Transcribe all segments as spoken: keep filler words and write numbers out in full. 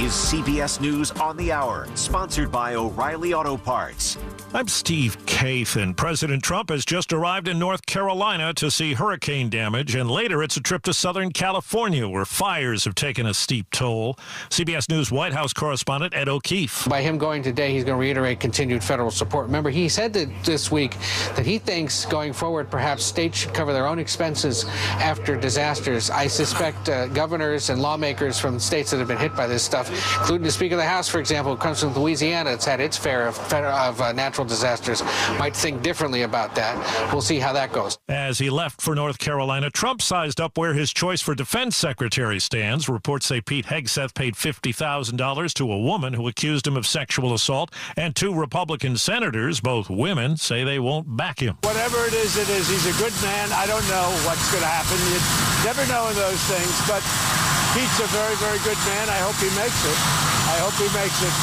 is C B S News on the Hour, sponsored by O'Reilly Auto Parts. I'm Steve Kathan. President Trump has just arrived in North Carolina to see hurricane damage, and later it's a trip to Southern California, where fires have taken a steep toll. C B S News White House correspondent Ed O'Keefe. By him going today, he's going to reiterate continued federal support. Remember, he said that this week that he thinks going forward, perhaps states should cover their own expenses after disasters. I suspect uh, governors and lawmakers from states that have been hit by this stuff, including the Speaker of the House, for example, who comes from Louisiana, that's had its fair of, of uh, natural disasters, might think differently about that. We'll see how that goes. As he left for North Carolina, Trump sized up where his choice for defense secretary stands. Reports say Pete Hegseth paid fifty thousand dollars to a woman who accused him of sexual assault, and two Republican senators, both women, say they won't back him. Whatever it is, it is. He's a good man. I don't know what's going to happen. You never know in those things, but Pete's a very, very good man. I hope he makes it. I hope he makes it.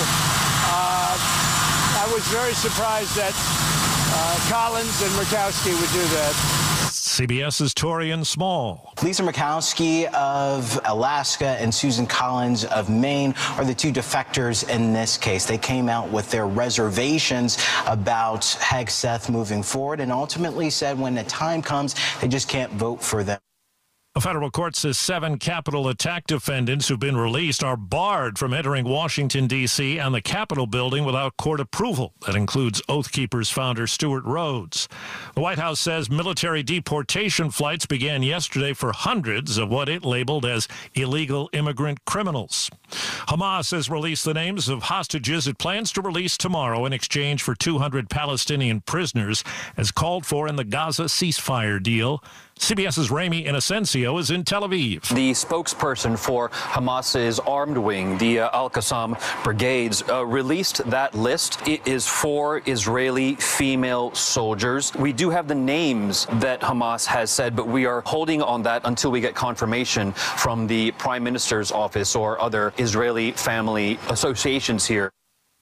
Uh, I was very surprised that uh, Collins and Murkowski would do that. CBS's Torian Small. Lisa Murkowski of Alaska and Susan Collins of Maine are the two defectors in this case. They came out with their reservations about Hegseth moving forward and ultimately said when the time comes, they just can't vote for them. A federal court says seven Capitol attack defendants who've been released are barred from entering Washington, D C and the Capitol building without court approval. That includes Oath Keepers founder Stewart Rhodes. The White House says military deportation flights began yesterday for hundreds of what it labeled as illegal immigrant criminals. Hamas has released the names of hostages it plans to release tomorrow in exchange for two hundred Palestinian prisoners, as called for in the Gaza ceasefire deal. CBS's Rami Inocencio is in Tel Aviv. The spokesperson for Hamas's armed wing, the uh, Al-Qassam brigades, uh, released that list. It is for Israeli female soldiers. We do have the names that Hamas has said, but we are holding on that until we get confirmation from the Prime Minister's office or other Israeli family associations here.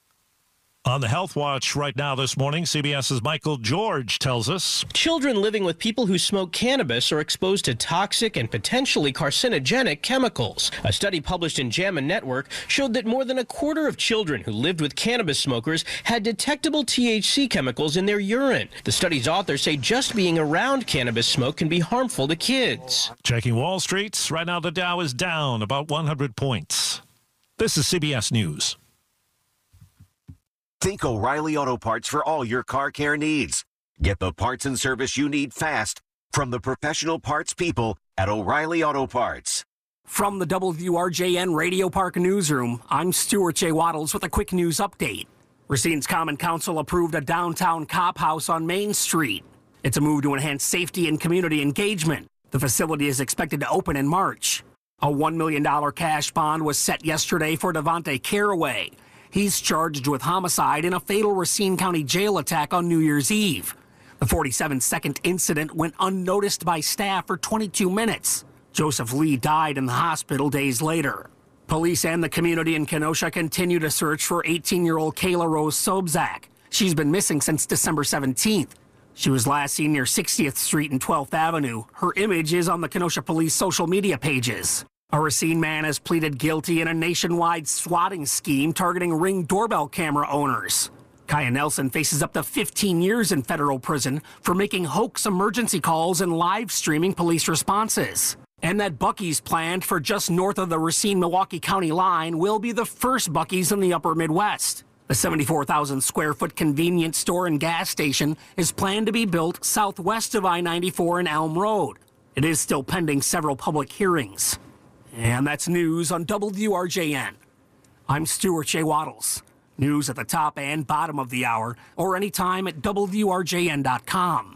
On the Health Watch right now this morning, CBS's Michael George tells us children living with people who smoke cannabis are exposed to toxic and potentially carcinogenic chemicals. A study published in JAMA Network showed that more than a quarter of children who lived with cannabis smokers had detectable T H C chemicals in their urine. The study's authors say just being around cannabis smoke can be harmful to kids. Checking Wall Street, right now the Dow is down about one hundred points. This is C B S News. Think O'Reilly Auto Parts for all your car care needs. Get the parts and service you need fast from the professional parts people at O'Reilly Auto Parts. From the W R J N Radio Park Newsroom, I'm Stuart J. Waddles with a quick news update. Racine's Common Council approved a downtown cop house on Main Street. It's a move to enhance safety and community engagement. The facility is expected to open in March. A one million dollars cash bond was set yesterday for Devontae Caraway. He's charged with homicide in a fatal Racine County jail attack on New Year's Eve. The forty-seven second incident went unnoticed by staff for twenty-two minutes. Joseph Lee died in the hospital days later. Police and the community in Kenosha continue to search for eighteen-year-old Kayla Rose Sobzak. She's been missing since December seventeenth. She was last seen near sixtieth Street and twelfth Avenue. Her image is on the Kenosha Police social media pages. A Racine man has pleaded guilty in a nationwide swatting scheme targeting Ring doorbell camera owners. Kaya Nelson faces up to fifteen years in federal prison for making hoax emergency calls and live streaming police responses. And that Buc-ee's planned for just north of the Racine-Milwaukee County line will be the first Buc-ee's in the upper Midwest. The seventy-four thousand square foot convenience store and gas station is planned to be built southwest of I ninety-four and Elm Road. It is still pending several public hearings. And that's news on W R J N. I'm Stuart J. Waddles. News at the top and bottom of the hour, or anytime at W R J N dot com.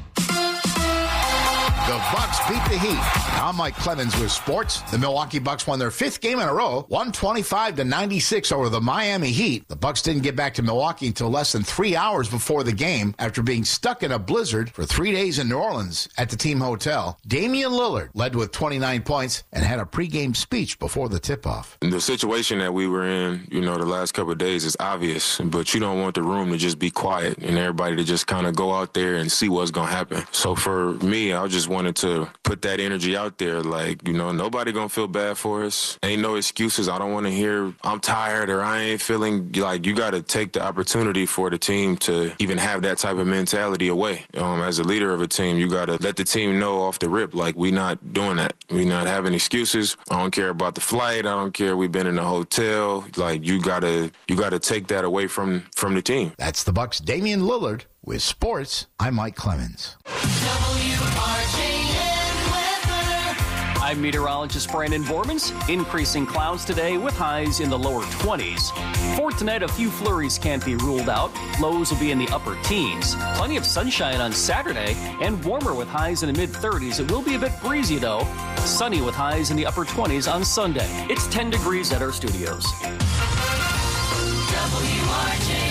The Bucks beat the Heat. I'm Mike Clemens with sports. The Milwaukee Bucks won their fifth game in a row, one twenty-five to ninety-six over the Miami Heat. The Bucks didn't get back to Milwaukee until less than three hours before the game after being stuck in a blizzard for three days in New Orleans at the team hotel. Damian Lillard led with twenty-nine points and had a pregame speech before the tip-off. The situation that we were in, you know, the last couple of days is obvious, but you don't want the room to just be quiet and everybody to just kind of go out there and see what's going to happen. So for me, I just want wanted to put that energy out there. Like, you know, nobody gonna feel bad for us. Ain't no excuses. I don't want to hear I'm tired or I ain't feeling. Like, you got to take the opportunity for the team to even have that type of mentality away. Um, as a leader of a team, you got to let the team know off the rip, like, we not doing that. We not having excuses. I don't care about the flight. I don't care. We've been in a hotel. Like, you gotta you gotta take that away from from the team. That's the Bucks' Damian Lillard. With sports, I'm Mike Clemens. W R J N weather. I'm meteorologist Brandon Vormans. Increasing clouds today with highs in the lower twenties. For tonight, a few flurries can't be ruled out. Lows will be in the upper teens. Plenty of sunshine on Saturday and warmer with highs in the mid thirties. It will be a bit breezy though. Sunny with highs in the upper twenties on Sunday. It's ten degrees at our studios. W R J N.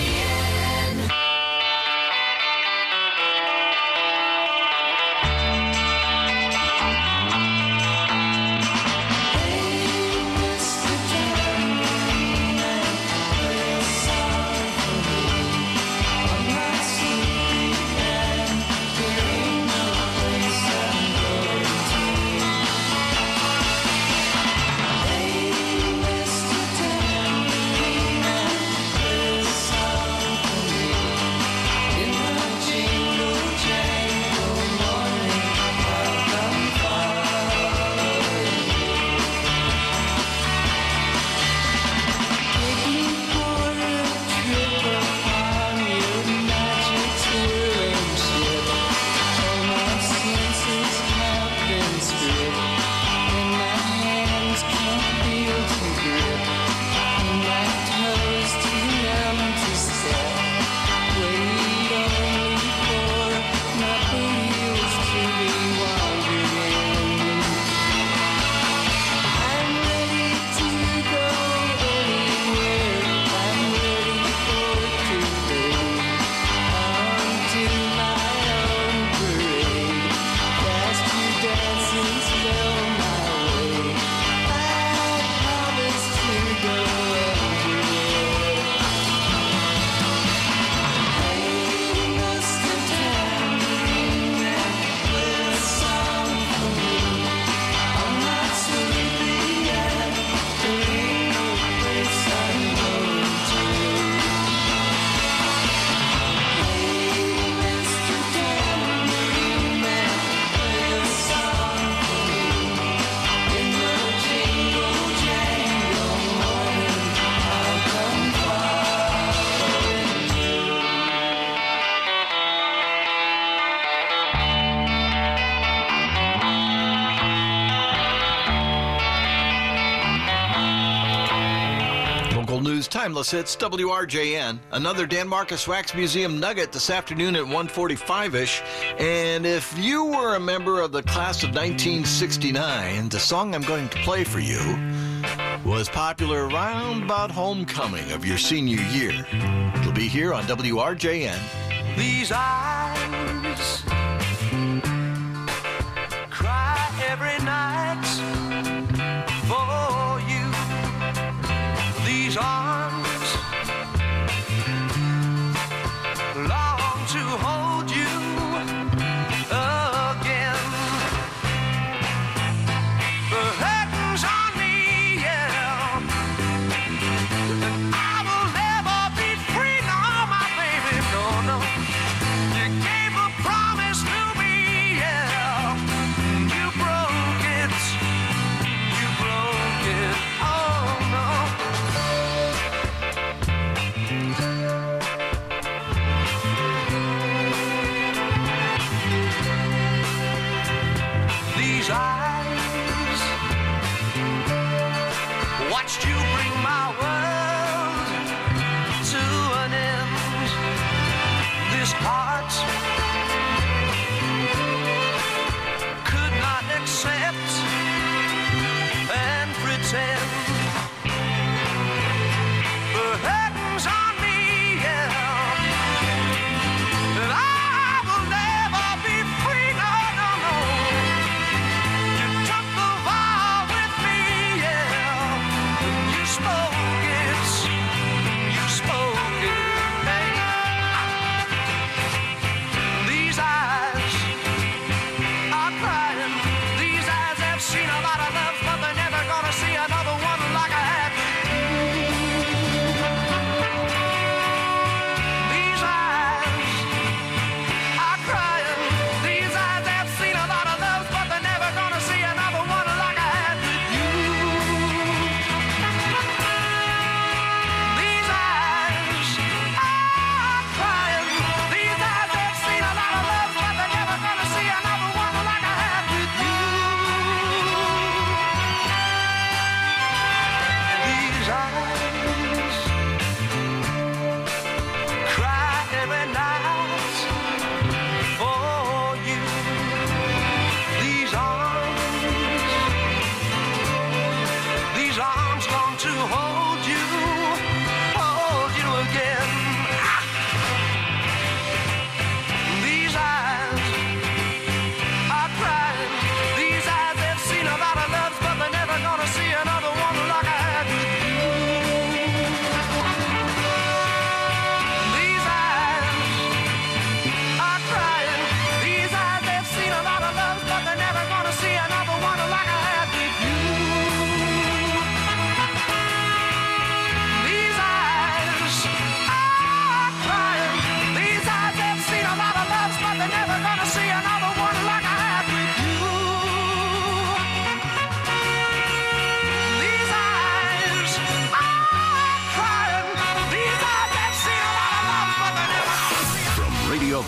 Timeless hits, W R J N. Another Dan Marcus Wax Museum nugget this afternoon at one forty-five-ish. And if you were a member of the class of nineteen sixty-nine, the song I'm going to play for you was popular around about homecoming of your senior year. It'll be here on W R J N. These eyes cry every night for you. These arms long to hold you again. The curtains on me, yeah. I will never be free, no, my baby, no, no. You gave a promise to me, yeah. You broke it, you broke it, oh no. These eyes watched you bring my world to an end. This heart could not accept and pretend. The curtains on me, yeah. And I will never be free, no, no, no. You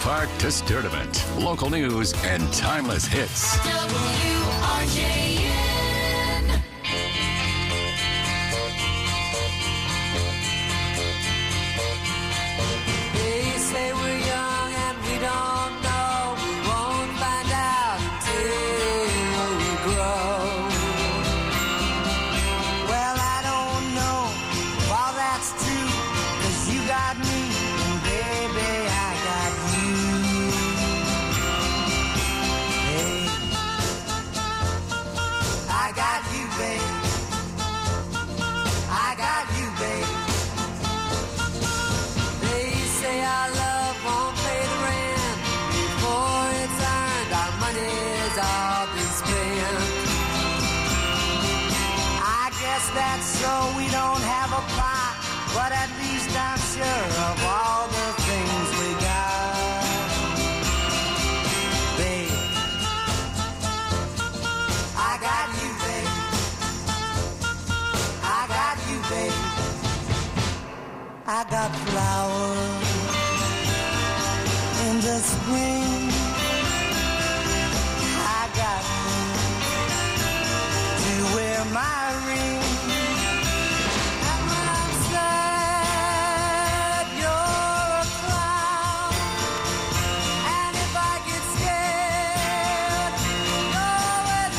Clark to Sturdivant. Local news and timeless hits. W R J N. They say we're young and we don't know. We won't find out until we grow. Well, I don't know if all that's true, 'cause you got me, and baby, I got you. Hey, I got you, babe. I got you, babe. They say our love won't pay the rent before it's earned. Our money's all been spent. I guess that's so we don't have a pot, but at least I'm sure of all the things we got. Babe, I got you, babe. I got you, babe. I got flowers in the spring. I got you to wear my ring. And when I'm sad, you're a clown. And if I get scared, you're always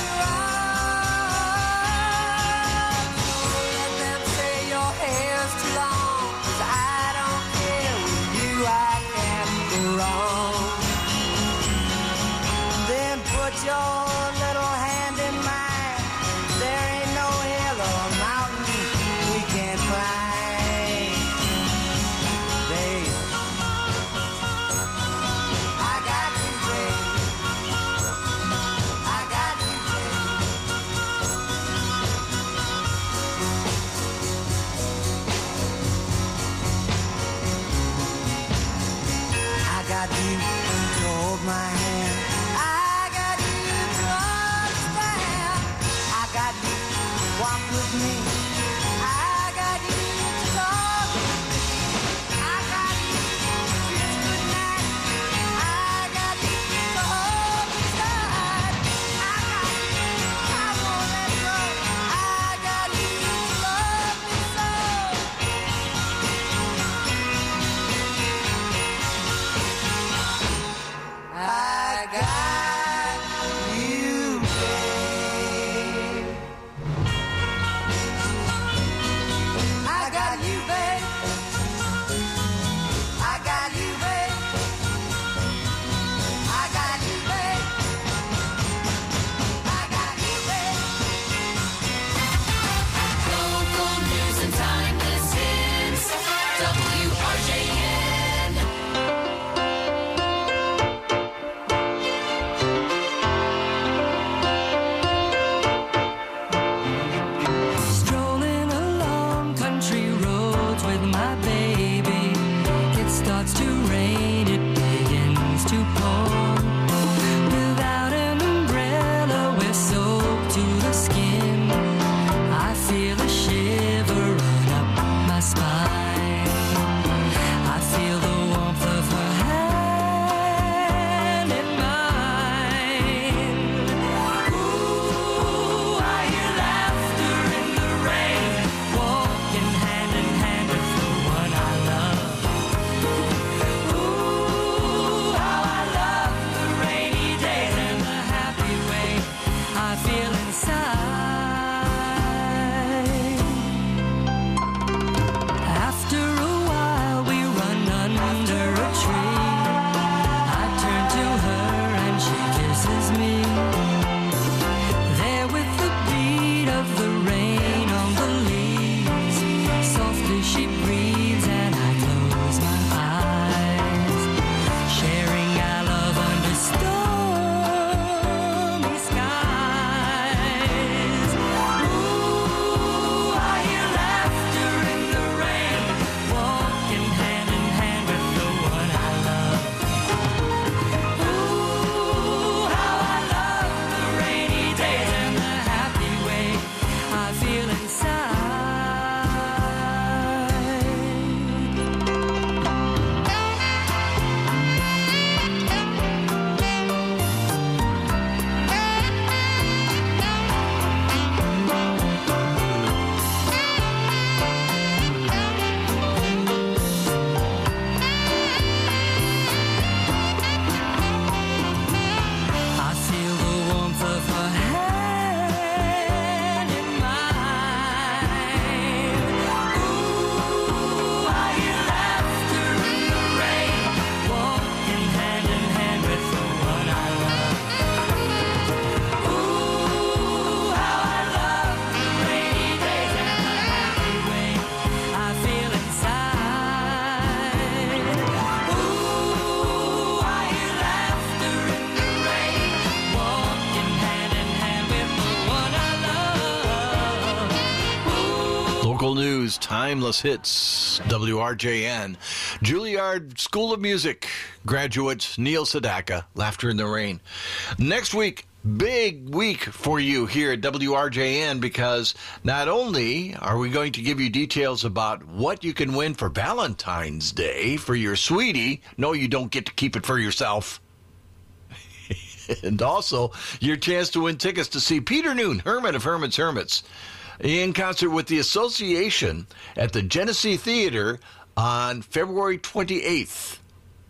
around. Let them say your hair's too long, 'cause I don't care. With you I can't go wrong. Then put your little hand in mine. There ain't no hill or mountain we can't climb. Babe, I got you, babe. I got you, babe. I got you to hold my hand. I got you to understand. I got you to walk with me. I got you to talk with me. I got you to kiss goodnight. I got you to hold me tight. I got you, I won't let go. I got you to love me so. I Local news, timeless hits, W R J N. Juilliard School of Music graduates Neil Sedaka, Laughter in the Rain. Next week, big week for you here at W R J N, because not only are we going to give you details about what you can win for Valentine's Day for your sweetie. No, you don't get to keep it for yourself. And also your chance to win tickets to see Peter Noon, Hermit of Hermit's Hermits, in concert with the Association at the Genesee Theater on February twenty-eighth.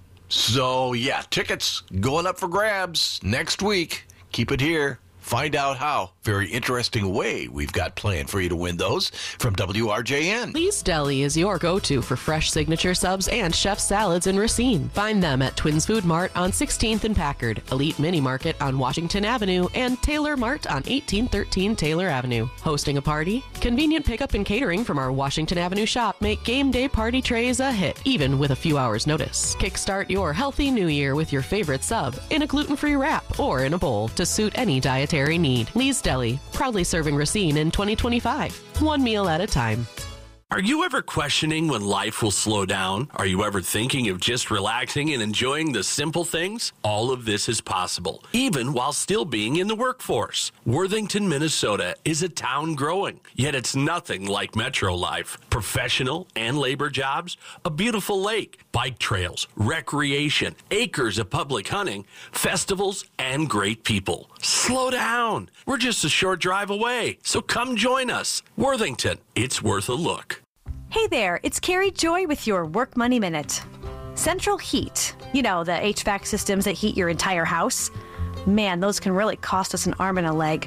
So, yeah, tickets going up for grabs next week. Keep it here. Find out how. Very interesting way we've got planned for you to win those from W R J N. Lee's Deli is your go-to for fresh signature subs and chef salads in Racine. Find them at Twins Food Mart on sixteenth and Packard, Elite Mini Market on Washington Avenue, and Taylor Mart on eighteen thirteen Taylor Avenue. Hosting a party? Convenient pickup and catering from our Washington Avenue shop make game day party trays a hit, even with a few hours' notice. Kickstart your healthy new year with your favorite sub in a gluten-free wrap or in a bowl to suit any dietary need. Lee's Deli, proudly serving Racine in twenty twenty-five. One meal at a time. Are you ever questioning when life will slow down? Are you ever thinking of just relaxing and enjoying the simple things? All of this is possible, even while still being in the workforce. Worthington, Minnesota is a town growing, yet it's nothing like metro life. Professional and labor jobs, a beautiful lake, bike trails, recreation, acres of public hunting, festivals, and great people. Slow down. We're just a short drive away, so come join us. Worthington, it's worth a look. Hey there, it's Carrie Joy with your Work Money Minute. Central Heat, you know, the H V A C systems that heat your entire house. Man, those can really cost us an arm and a leg.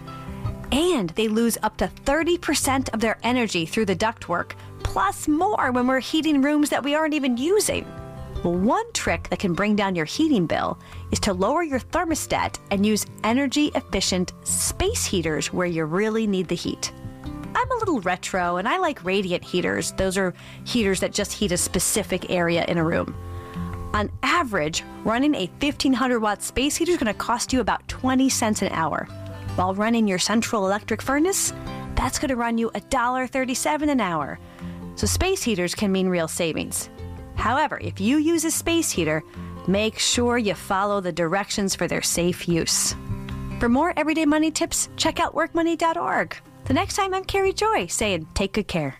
And they lose up to thirty percent of their energy through the ductwork, plus more when we're heating rooms that we aren't even using. Well, one trick that can bring down your heating bill is to lower your thermostat and use energy-efficient space heaters where you really need the heat. I'm a little retro, and I like radiant heaters. Those are heaters that just heat a specific area in a room. On average, running a fifteen hundred watt space heater is going to cost you about twenty cents an hour. While running your central electric furnace, that's going to run you one dollar thirty-seven an hour. So space heaters can mean real savings. However, if you use a space heater, make sure you follow the directions for their safe use. For more everyday money tips, check out work money dot org. The next time, I'm Carrie Joy saying take good care.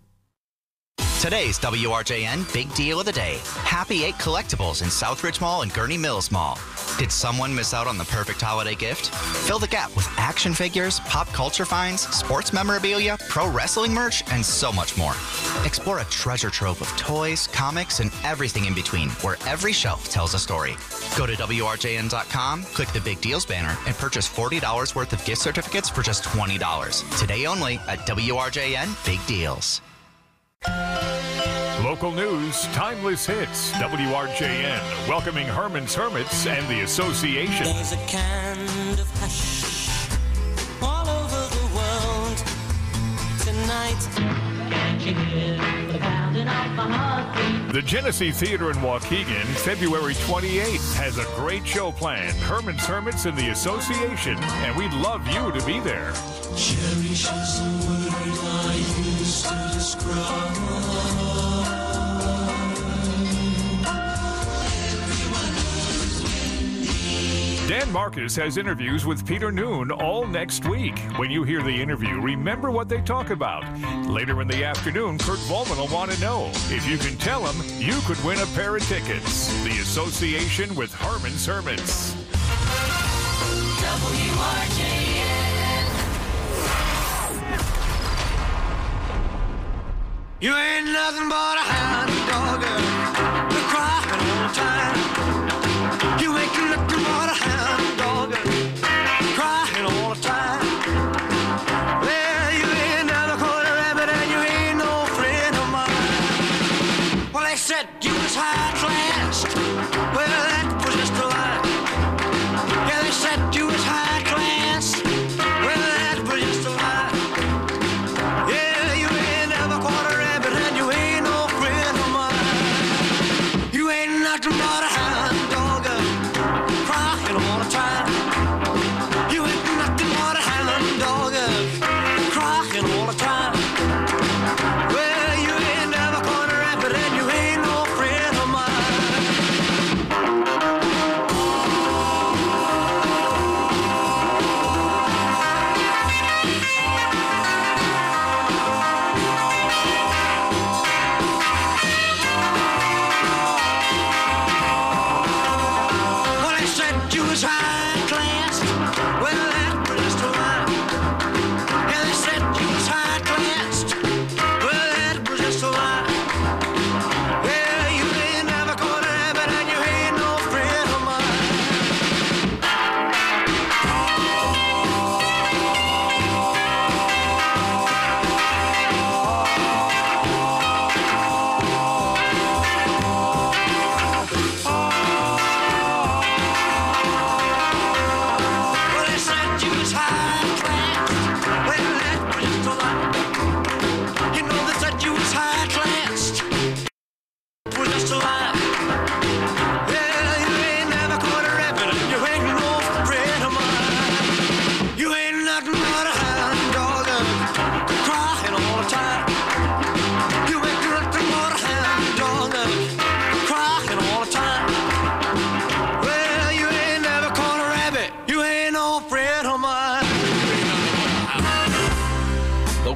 Today's W R J N Big Deal of the Day. Happy Eight Collectibles in Southridge Mall and Gurney Mills Mall. Did someone miss out on the perfect holiday gift? Fill the gap with action figures, pop culture finds, sports memorabilia, pro wrestling merch, and so much more. Explore a treasure trove of toys, comics, and everything in between, where every shelf tells a story. Go to W R J N dot com, click the Big Deals banner, and purchase forty dollars worth of gift certificates for just twenty dollars. Today only at W R J N Big Deals. Local news, timeless hits, W R J N, welcoming Herman's Hermits and the Association. There's a kind of hush all over the world tonight. Can't you hear the pounding of my heart? The Genesee Theater in Waukegan, February twenty-eighth, has a great show planned. Herman's Hermits and the Association, and we'd love you to be there. Cherish is a word I used to describe. Dan Marcus has interviews with Peter Noon all next week. When you hear the interview, remember what they talk about. Later in the afternoon, Kurt Volman will want to know. If you can tell him, you could win a pair of tickets. The Association with Herman's Hermits. W R J N. You ain't nothing but a hound dog, you're crying all the time. You ain't nothing but a hound dog, crying all the time. Well, you ain't never caught a rabbit and you ain't no friend of mine. Well, they said you was high class. Well, that was just a lie. Yeah, they said you was high class. Well, that was just a lie. Yeah, you ain't never caught a rabbit and you ain't no friend of mine. You ain't nothing but a hound.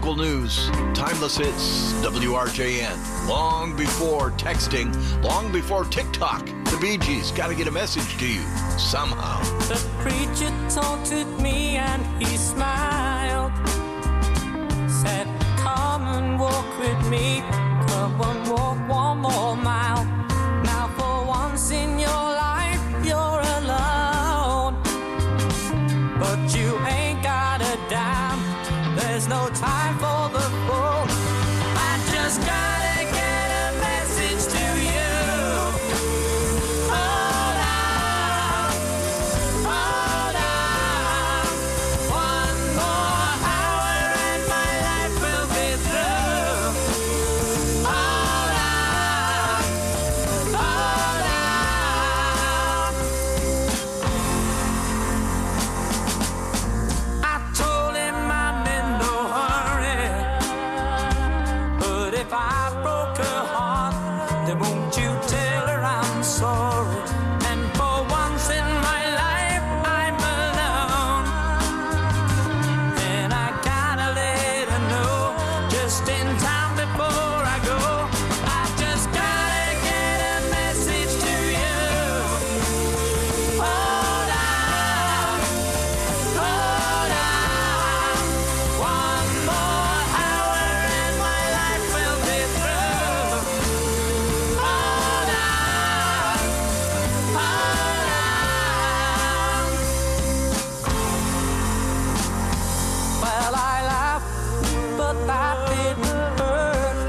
local news, timeless hits, W R J N. Long before texting, long before TikTok, the Bee Gees got to get a message to you somehow. The preacher taunted me and he smiled. Said, come and walk with me. Come and walk one more mile. Now for once in your life, you're alone. But you ain't got a dime. There's no time for the fool. I just gotta get a message to you. Hold on, hold on. One more hour and my life will be through. Hold on, hold on. I told him I'm in no hurry, but if I broke her heart, then won't you tell her I'm sorry? And for once in my life, I'm alone, and I gotta let her know just in time before I go. I just gotta get a message to you. Hold on, hold on. One more hour and my life will be through. Hold on, hold on. Well, I laughed, but that didn't hurt.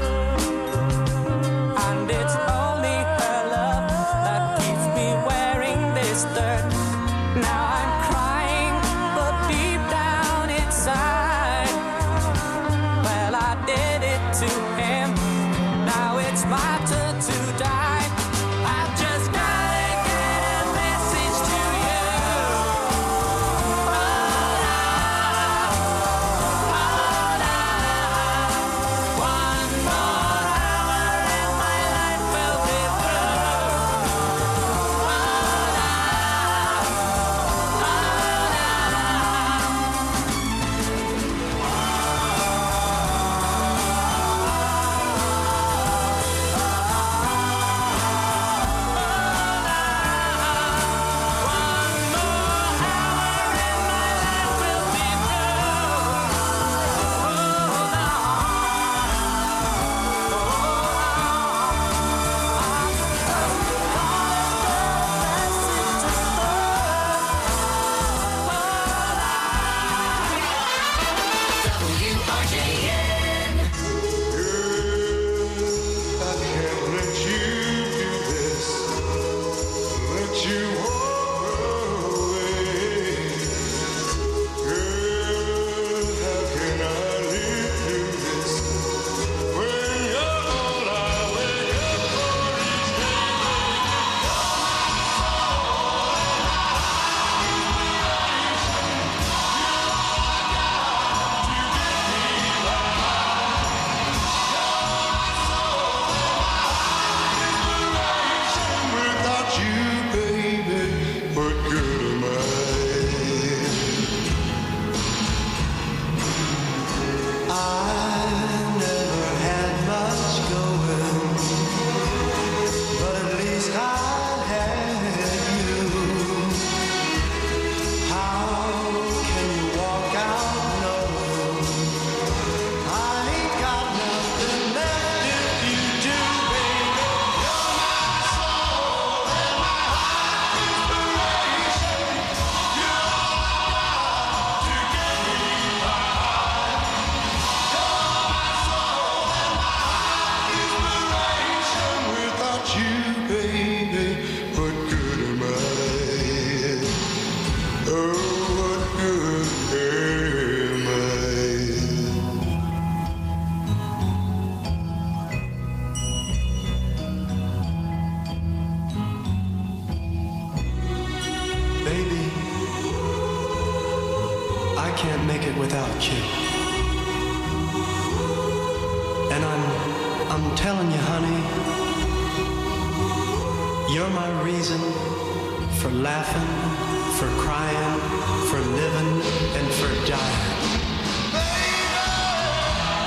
And it's only her love that keeps me wearing this dirt. Now I'm crying, but deep down inside, well, I did it to him. Now it's my turn to die. I just gotta get a message to you. Hold on, hold on. One more hour and my life will be through. Hold on, W R J N. I can't let you do this. Let you walk away. Girl, how can I live through this? When you're all I wake up for each without you, baby, what good am I? I never had much going, but at least I had you. How can you walk out knowing I ain't got nothing left if you do, baby? You're my soul and my heart inspiration. You're all I got to give me my heart. You're my soul and my heart inspiration. Without you, baby, what good am I? Oh, what good am I? Baby, I can't make it without you. And I'm I'm telling you, honey, you're my reason for laughing, for crying, for living, and for dying. Baby,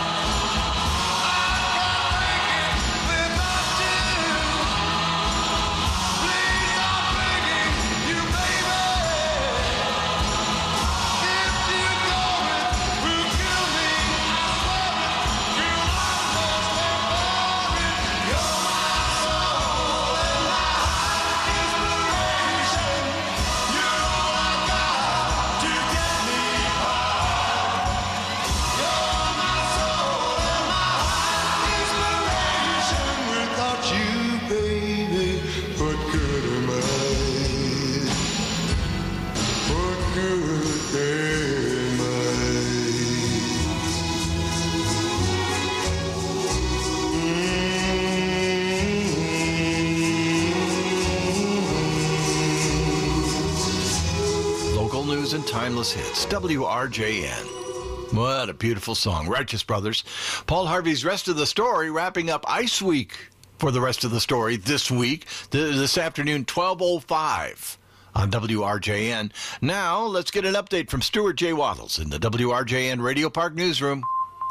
thousand timeless hits. W R J N. What a beautiful song. Righteous Brothers. Paul Harvey's Rest of the Story wrapping up Ice Week for the rest of the story this week, this afternoon, twelve oh five on W R J N. Now, let's get an update from Stuart J. Waddles in the W R J N Radio Park Newsroom.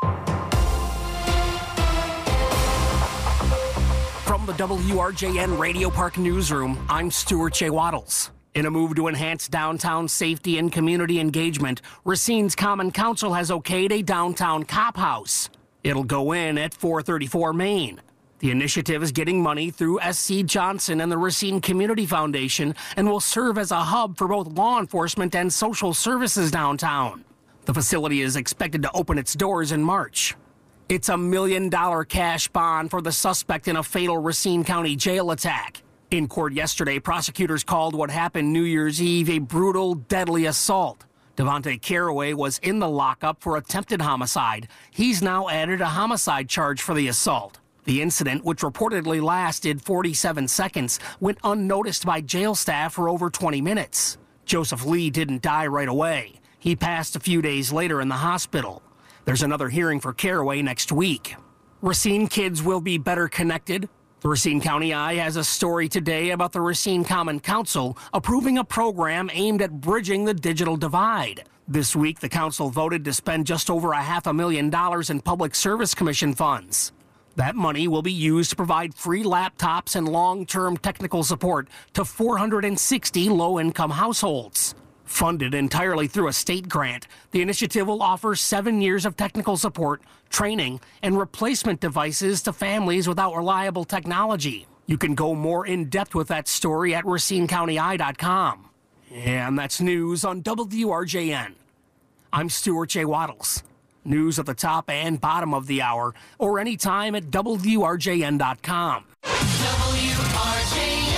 From the W R J N Radio Park Newsroom, I'm Stuart J. Waddles. In a move to enhance downtown safety and community engagement, Racine's Common Council has okayed a downtown cop house. It'll go in at four thirty-four Main. The initiative is getting money through S C Johnson and the Racine Community Foundation and will serve as a hub for both law enforcement and social services downtown. The facility is expected to open its doors in March. It's a million dollar cash bond for the suspect in a fatal Racine County jail attack. In court yesterday, prosecutors called what happened New Year's Eve a brutal, deadly assault. Devontae Caraway was in the lockup for attempted homicide. He's now added a homicide charge for the assault. The incident, which reportedly lasted forty-seven seconds, went unnoticed by jail staff for over twenty minutes. Joseph Lee didn't die right away. He passed a few days later in the hospital. There's another hearing for Caraway next week. Racine kids will be better connected. The Racine County Eye has a story today about the Racine Common Council approving a program aimed at bridging the digital divide. This week, the council voted to spend just over a half a million dollars in Public Service Commission funds. That money will be used to provide free laptops and long-term technical support to four hundred sixty low-income households. Funded entirely through a state grant, the initiative will offer seven years of technical support, training, and replacement devices to families without reliable technology. You can go more in-depth with that story at racine county eye dot com. And that's news on W R J N. I'm Stuart J. Waddles. News at the top and bottom of the hour, or anytime at W R J N dot com. W R J N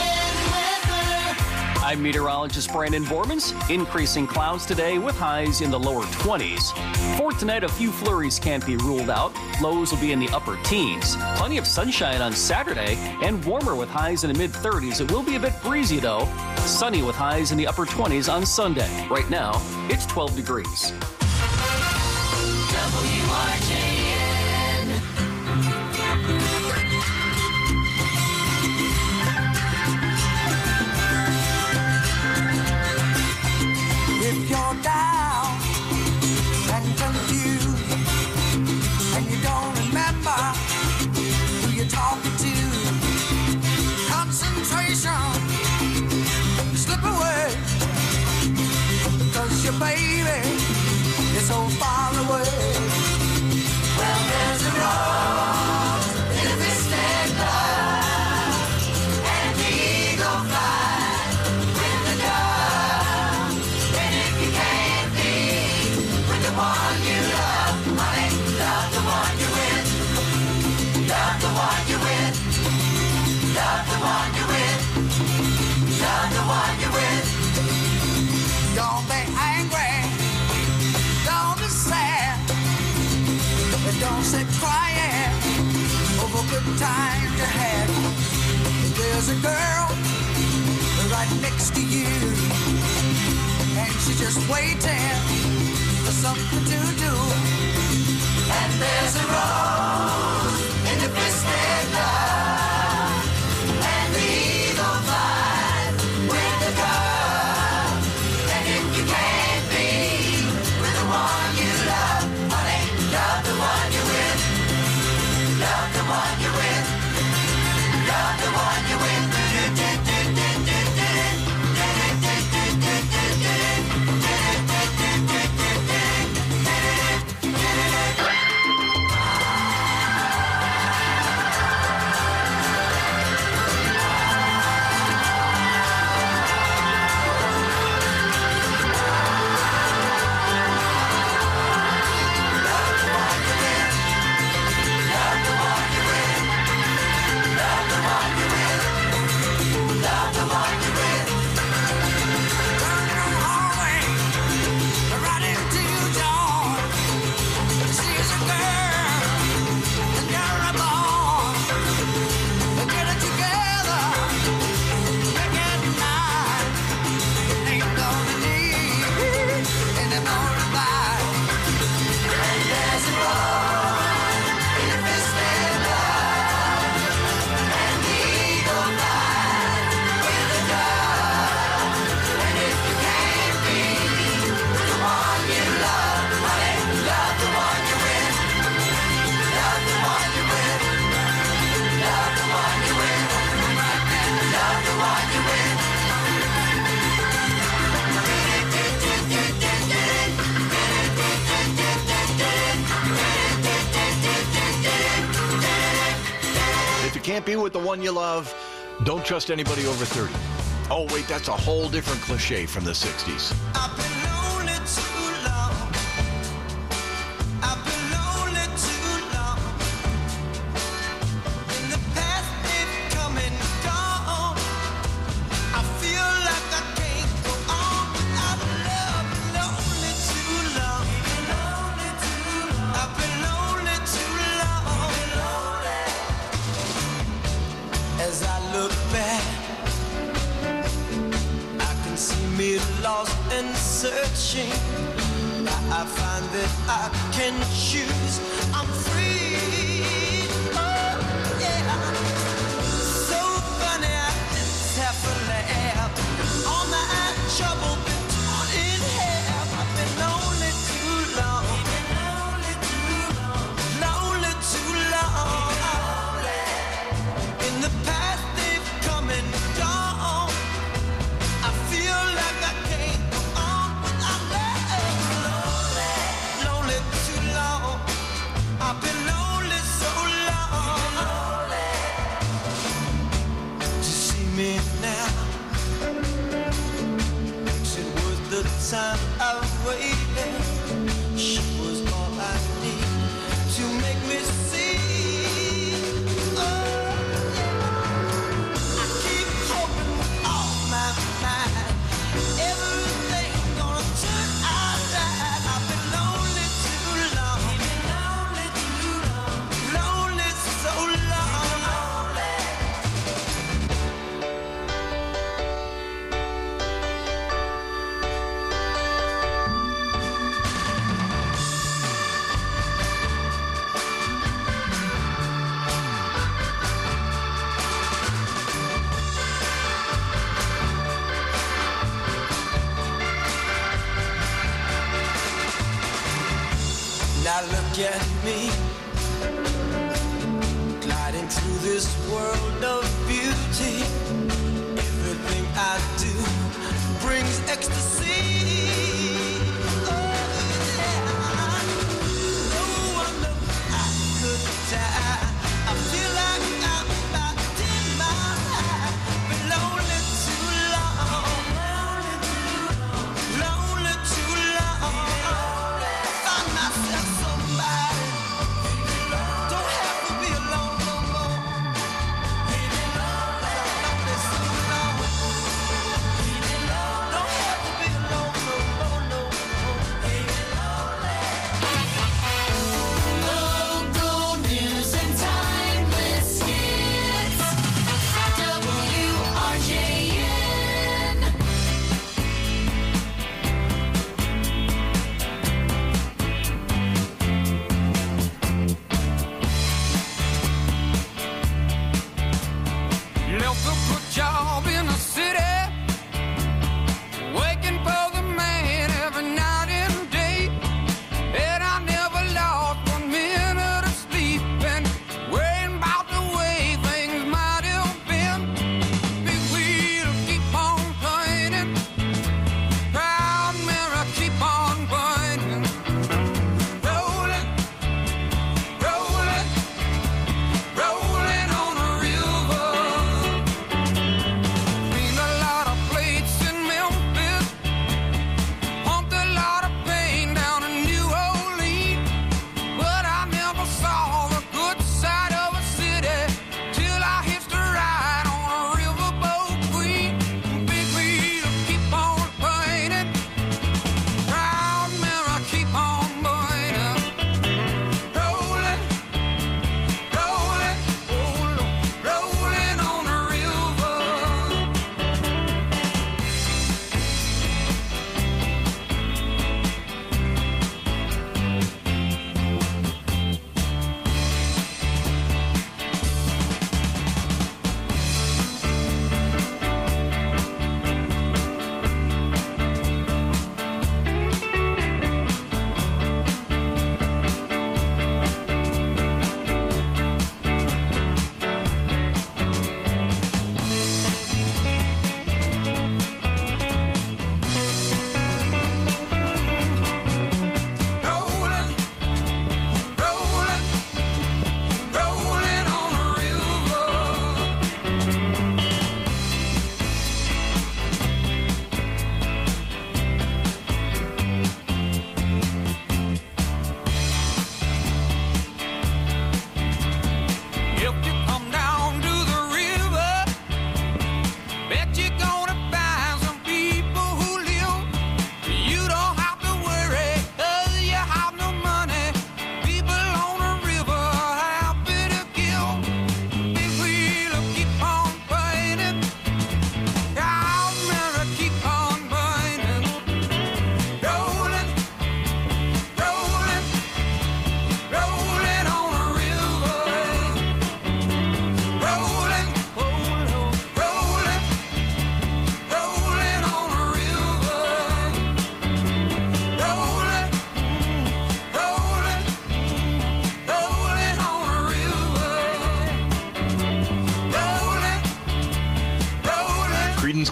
I'm meteorologist Brandon Bormans. Increasing clouds today with highs in the lower twenties. For tonight, a few flurries can't be ruled out. Lows will be in the upper teens. Plenty of sunshine on Saturday and warmer with highs in the mid thirties. It will be a bit breezy though. Sunny with highs in the upper twenties on Sunday. Right now, it's twelve degrees. W R J N. If you're down and confused and you don't remember who you're talking to, concentration slip away because your baby is so far away. Well, there's a rose in a distant cloud, and the eagle flies with the dove. And if you can't be with the one you love, honey, love the one you're with. Love the one you're with. Love the one you're with. Love the one you're with. Don't be angry. Don't be sad. And don't sit crying over good times you had. There's a girl right next to you, and she's just waiting for something to do. And there's a rose in the twisted love, and the eagle flies with the dove. And if you can't be with the one you love, honey, love the one you're with. Love the one you're with. Love the one you're with. can't be with the one you love, don't trust anybody over thirty. Oh, wait, that's a whole different cliche from the sixties. I've been lonely too long. I've been lonely too long. In the past they've come and gone. I feel like I can't go on without love. Lonely too long. I've been lonely too long. As I look back, see me lost and searching. Now I find that I can choose. I'm free. Oh, yeah. So funny, I just have to laugh. All my trouble been torn in half. I've been lonely too long. Lonely too long. In the past they've come and gone. I feel like I can't go on without love. Lonely too long. I've been lonely so long. To see me now, makes it worth the time I've waited. She was all I need to make me see. Oh, yeah. I keep hoping with all my mind. Everything gonna turn out right. I've been lonely too long. Lonely so long. Now look at me, gliding through this world of beauty. Everything I do brings ecstasy. Oh, yeah. No wonder I could die. I feel like I'm about to my high. Been lonely too long. Lonely too long. Find myself somebody. Don't have to be alone no more. Lonely so long. Don't have to be alone no more.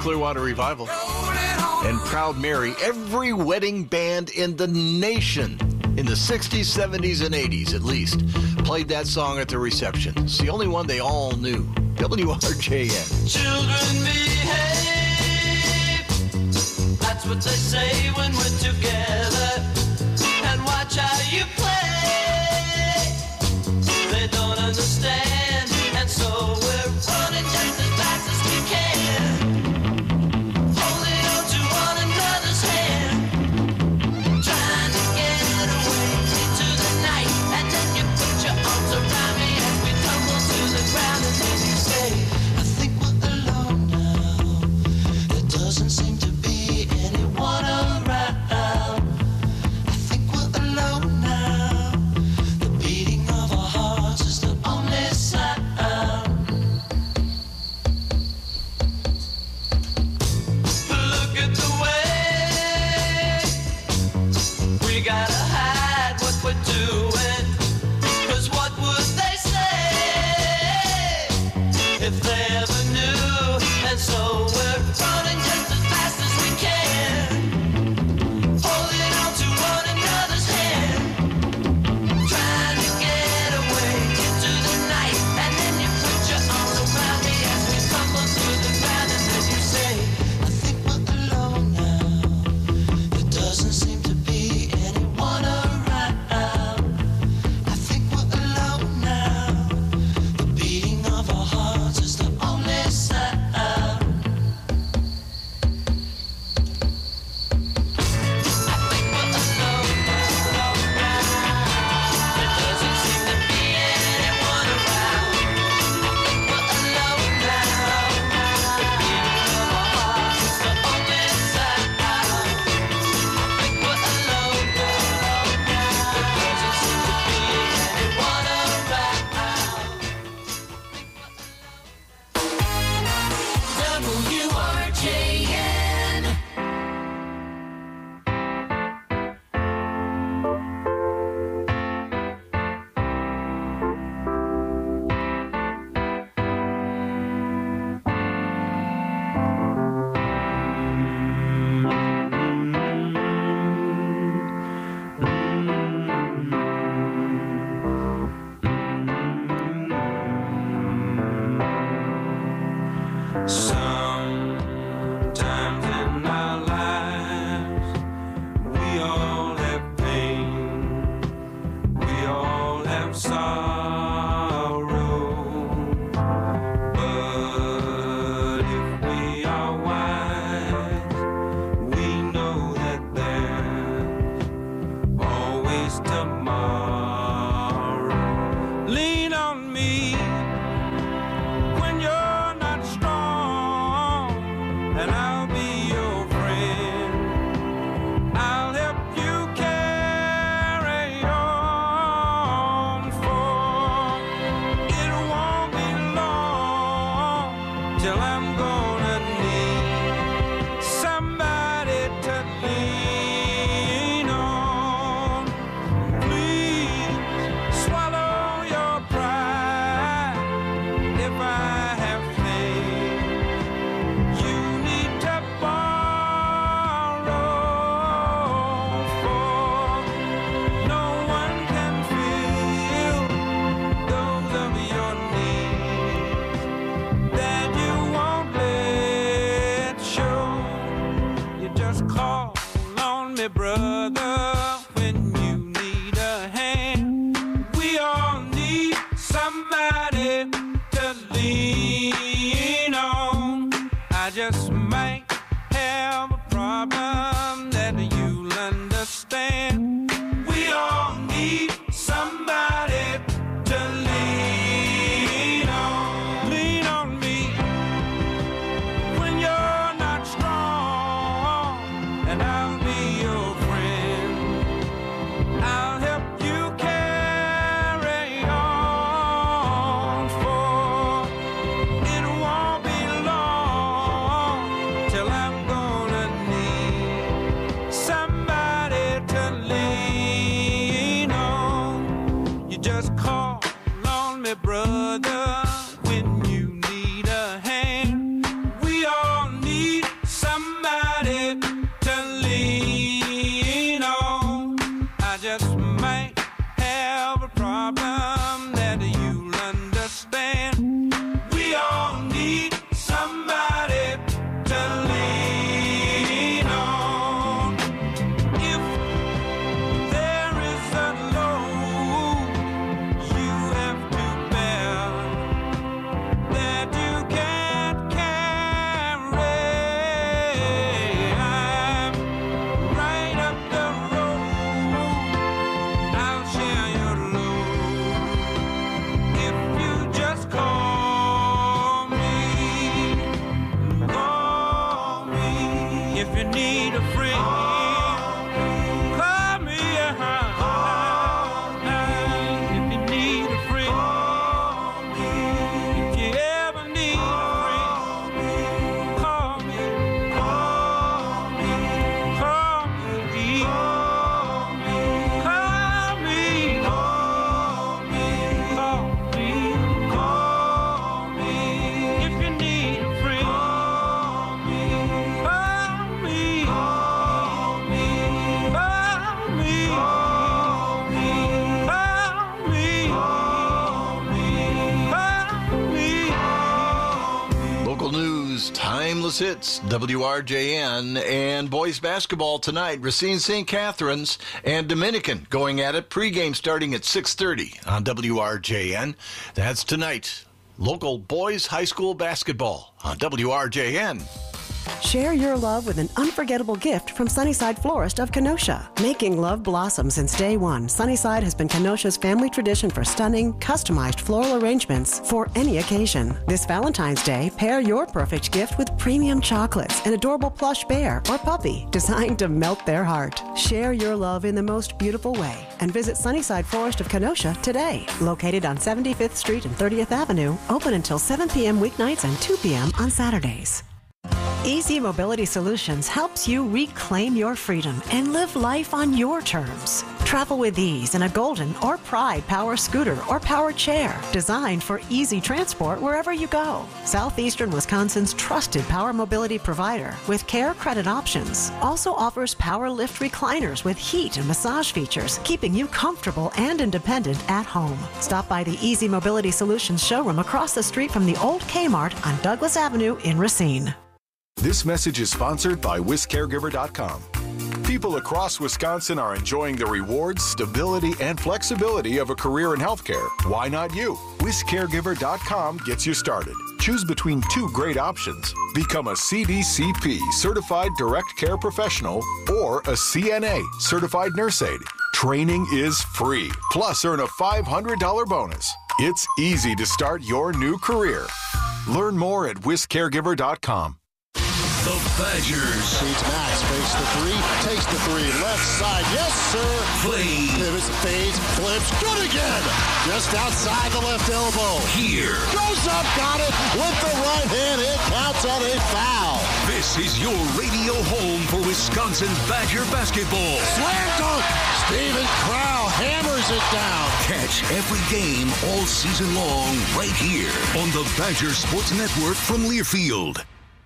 Clearwater Revival. And Proud Mary, every wedding band in the nation in the sixties, seventies, and eighties at least played that song at the reception. It's the only one they all knew. W R J N. Children behave. That's what they say when we're together. And watch how you play. They don't understand. And so we're running just as fast as we can. Holding on to one another's hand. Trying to get away into the night. And then you put your arms around me as we tumble to the ground. And then you say, I think we're alone now. There doesn't seem to be anyone around. I think we're alone now. Timeless Hits, W R J N, and boys basketball tonight. Racine Saint Catherine's and Dominican going at it. Pregame starting at six thirty on W R J N. That's tonight. Local boys high school basketball on W R J N. Share your love with an unforgettable gift from Sunnyside Florist of Kenosha. Making love blossom since day one, Sunnyside has been Kenosha's family tradition for stunning, customized floral arrangements for any occasion. This Valentine's Day, pair your perfect gift with premium chocolates, an adorable plush bear or puppy designed to melt their heart. Share your love in the most beautiful way and visit Sunnyside Florist of Kenosha today. Located on seventy-fifth Street and thirtieth Avenue, open until seven p.m. weeknights and two p.m. on Saturdays. Easy Mobility Solutions helps you reclaim your freedom and live life on your terms. Travel with ease in a Golden or Pride power scooter or power chair designed for easy transport wherever you go. Southeastern Wisconsin's trusted power mobility provider with care credit options also offers power lift recliners with heat and massage features, keeping you comfortable and independent at home. Stop by the Easy Mobility Solutions showroom across the street from the old Kmart on Douglas Avenue in Racine. This message is sponsored by Wisc Caregiver dot com. People across Wisconsin are enjoying the rewards, stability, and flexibility of a career in healthcare. Why not you? Wisc Caregiver dot com gets you started. Choose between two great options. Become a C D C P, Certified Direct Care Professional, or a C N A, Certified Nurse Aide. Training is free. Plus, earn a five hundred dollars bonus. It's easy to start your new career. Learn more at Wisc Caregiver dot com. The Badgers. Feeds Max, fakes the three, takes the three, left side, yes sir. Play. Pivots, fades, flips, good again. Just outside the left elbow. Here. Goes up, got it with the right hand. It counts on a foul. This is your radio home for Wisconsin Badger basketball. Slam dunk. Steven Crow hammers it down. Catch every game all season long right here on the Badger Sports Network from Learfield.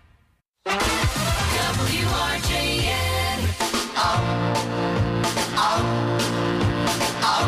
W R J N. Oh, oh, oh,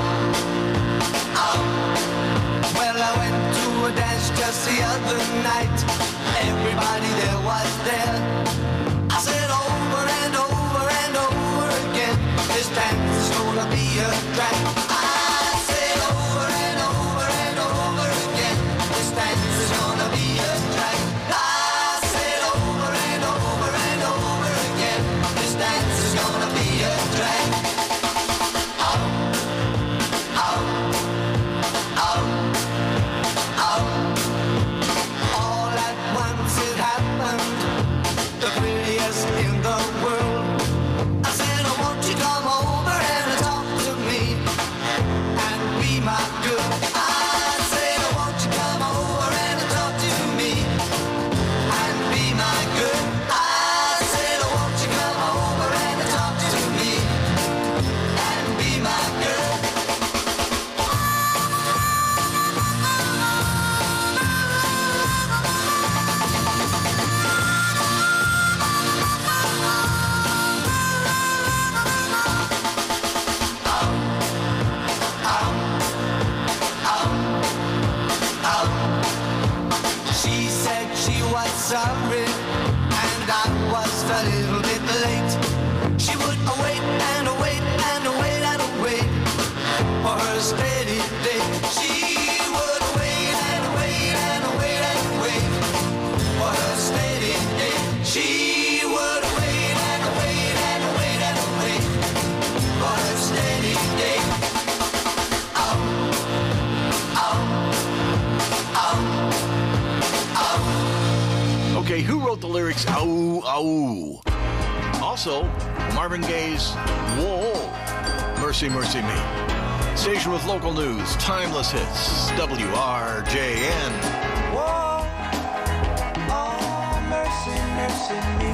oh. Well, I went to a dance just the other night. Everybody there was there. I said over and over and over again, this dance is gonna be a drag. I said over and over and over again, this dance is gonna be a drag. I said over and over and over again, this dance is gonna be a drag. Oh, oh, oh, oh. All at once it happened, the prettiest in the world. I said, oh, won't you come over and talk to me and be my girl? I said, oh, won't you come over and talk to me and be my girl? I said, oh, won't you come over and talk to me and be my girl? She said she was sorry, and I was a little bit late. She would wait and wait and wait and wait for her steady day. She would wait and wait and wait and wait for her steady day. She would wait and wait and wait and wait for her steady day. Oh, oh, oh. Okay, who wrote the lyrics? Ow, ow. Also, Marvin Gaye's Whoa, Mercy, Mercy Me. Station with local news, timeless hits, W R J N. Whoa, oh, mercy, mercy me.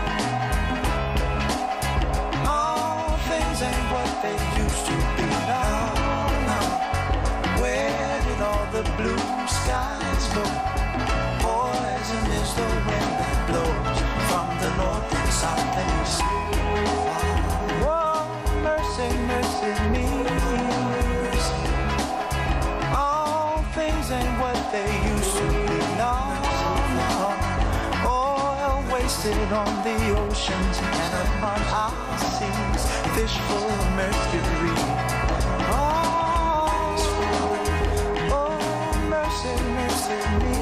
All things ain't what they used to be now. now. Where did all the blue skies go? Poison is the wind that blows from the north and south and east. Whoa, mercy, mercy me. All things ain't what they used to be now. Oh, wasted on the oceans and upon our seas, fish full of mercury. Oh, oh, mercy, mercy me.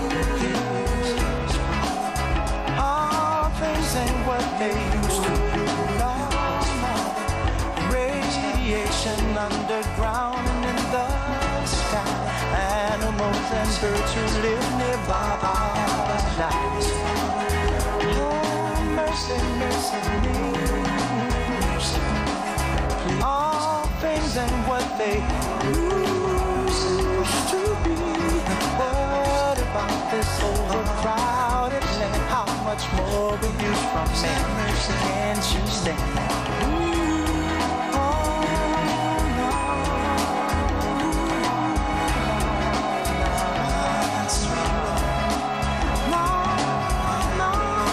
All things ain't what they used to be. No more radiation underground and in the sky. Animals and birds who live nearby are alive. Mercy, mercy me. All things ain't what they used to be. What about this overcrowded land? How much more abuse from man? Mercy, can't you stand? Ooh, oh, no. That's right. No, no.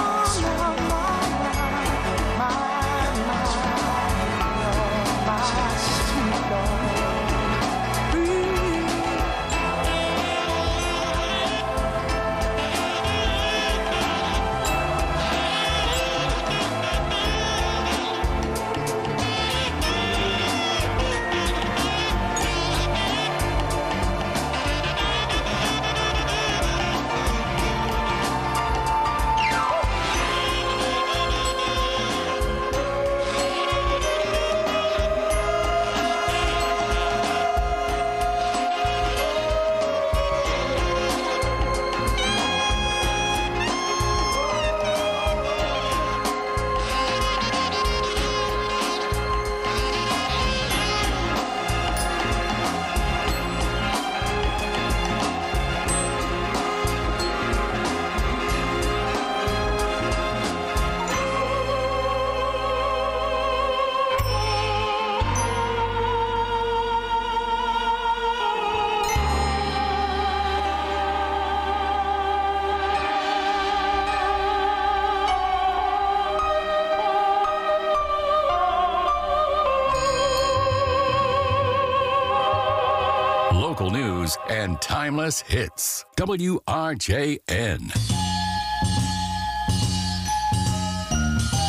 Local news and timeless hits. W R J N.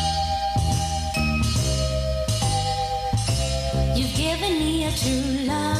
You've given me a true love.